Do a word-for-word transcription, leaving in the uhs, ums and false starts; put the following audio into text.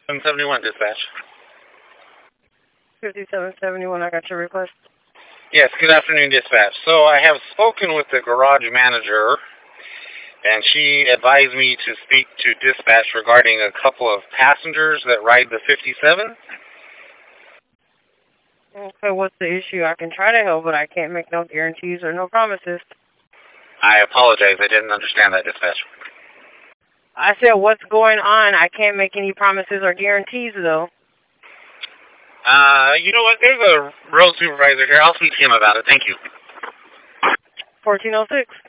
seven seventy-one dispatch. fifty-seven seventy-one, I got your request. Yes, good afternoon, dispatch. So I have spoken with the garage manager, and she advised me to speak to dispatch regarding a couple of passengers that ride the fifty-seven. Okay, what's the issue? I can try to help, but I can't make no guarantees or no promises. I apologize, I didn't understand that, dispatch. I said, what's going on? I can't make any promises or guarantees, though. Uh, you know what? There's a road supervisor here. I'll speak to him about it. Thank you. fourteen oh six.